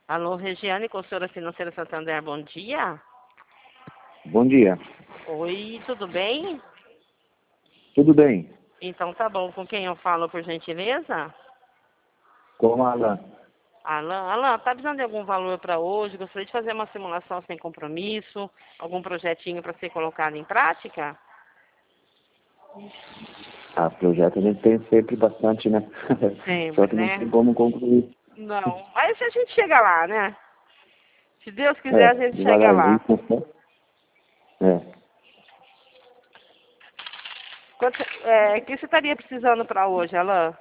Alô, Regiane, consultora financeira Santander, bom dia. Bom dia. Oi, tudo bem? Tudo bem? Então tá bom, com quem eu falo, por gentileza? Com a Alan. Alan, tá precisando de algum valor para hoje? Gostaria de fazer uma simulação sem compromisso, algum projetinho para ser colocado em prática? Projeto a gente tem sempre bastante, né? Só Sempre, que não né? tem como concluir. Não, mas a gente chega lá, né? Se Deus quiser, a gente chega Devagarzinho. lá. É. O que você estaria precisando para hoje, Alan?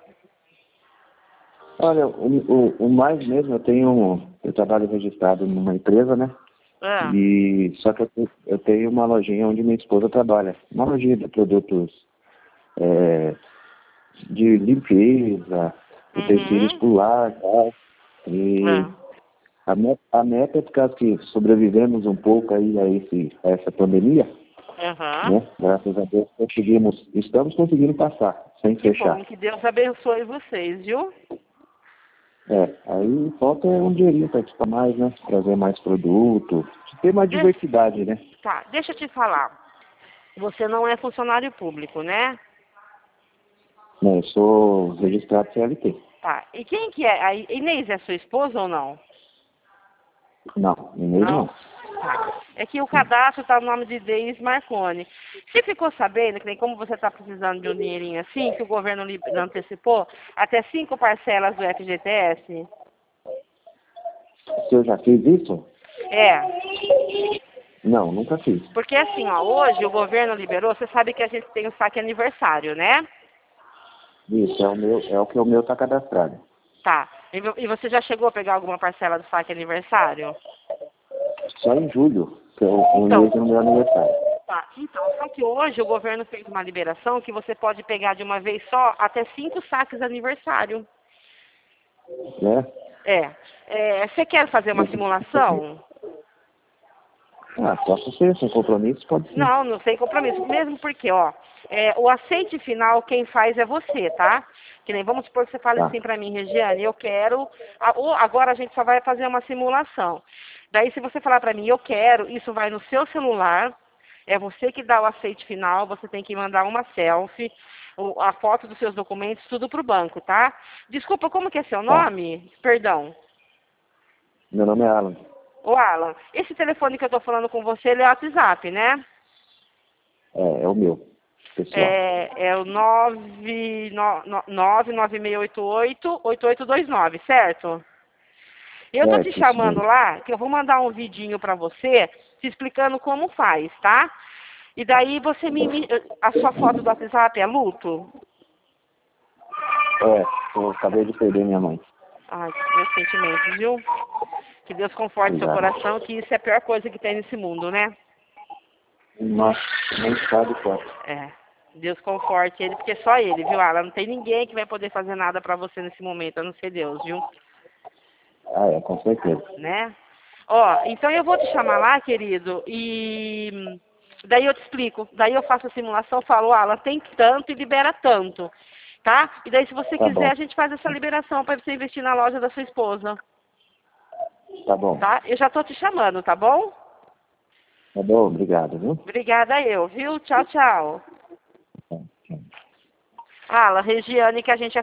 Olha, o mais mesmo, eu trabalho registrado numa empresa, né? Ah, E só que eu tenho uma lojinha onde minha esposa trabalha. Uma lojinha de produtos de limpeza, utensílios uhum. pro lar e tal. E Ah, a meta é por causa que sobrevivemos um pouco aí a essa pandemia, aham. né? Graças a Deus estamos conseguindo passar, sem Que fechar. bom, que Deus abençoe vocês, viu? Aí falta um dinheirinho para equipar mais, né? Trazer mais produto, ter mais De- diversidade, né? Tá, deixa eu te falar. Você não é funcionário público, né? Né, eu sou registrado CLT. Tá. E quem que é? A Inês é sua esposa ou não? Não, e-mail Não? não. Tá. É que o cadastro tá no nome de Denis Marconi. Você ficou sabendo que nem como você tá precisando de um dinheirinho assim, que o governo antecipou até 5 parcelas do FGTS? Se eu já fiz isso? É. Não, nunca fiz. Porque assim, ó, hoje o governo liberou, você sabe que a gente tem o saque aniversário, né? Isso, é o que o meu tá cadastrado. Tá. E você já chegou a pegar alguma parcela do saque aniversário? Só em julho, que é o mês Então, do meu aniversário. tá. Então, só que hoje o governo fez uma liberação que você pode pegar de uma vez só até 5 saques aniversário. Né? Você quer fazer uma simulação? Posso ser, sem compromisso, pode sim. Não, não sem compromisso. Mesmo porque, ó, o aceite final quem faz é você, tá? Que nem vamos supor que você fale Tá, assim pra mim, Regiane, eu quero. Agora a gente só vai fazer uma simulação. Daí, se você falar pra mim, eu quero, isso vai no seu celular. É você que dá o aceite final, você tem que mandar uma selfie, a foto dos seus documentos, tudo pro banco, tá? Desculpa, como que é seu tá. nome? Perdão. Meu nome é Alan. Ô, Alan, esse telefone que eu tô falando com você, ele é WhatsApp, né? É o meu, pessoal. É o 99688-8829, certo? Eu tô te Certo, isso chamando mesmo. lá, que eu vou mandar um vidinho pra você, te explicando como faz, tá? E daí você a sua foto do WhatsApp é luto? Eu acabei de perder minha mãe. Ai, meus sentimentos, viu? Que Deus conforte seu Obrigado. coração, que isso é a pior coisa que tem nesse mundo, né? Nossa, nem sabe quanto. É. Deus conforte ele, porque só ele, viu, Alan? Não tem ninguém que vai poder fazer nada pra você nesse momento, a não ser Deus, viu? Com certeza. Né? Ó, então eu vou te chamar lá, querido, e daí eu te explico. Daí eu faço a simulação, falo, Alan, tem tanto e libera tanto, tá? E daí se você Tá quiser, bom, a gente faz essa liberação pra você investir na loja da sua esposa, tá bom. tá? Eu já tô te chamando, tá bom? Tá bom, obrigado, viu? Obrigada eu, viu? Tchau, tchau. Tá, tchau. Alan, Regiane, que a gente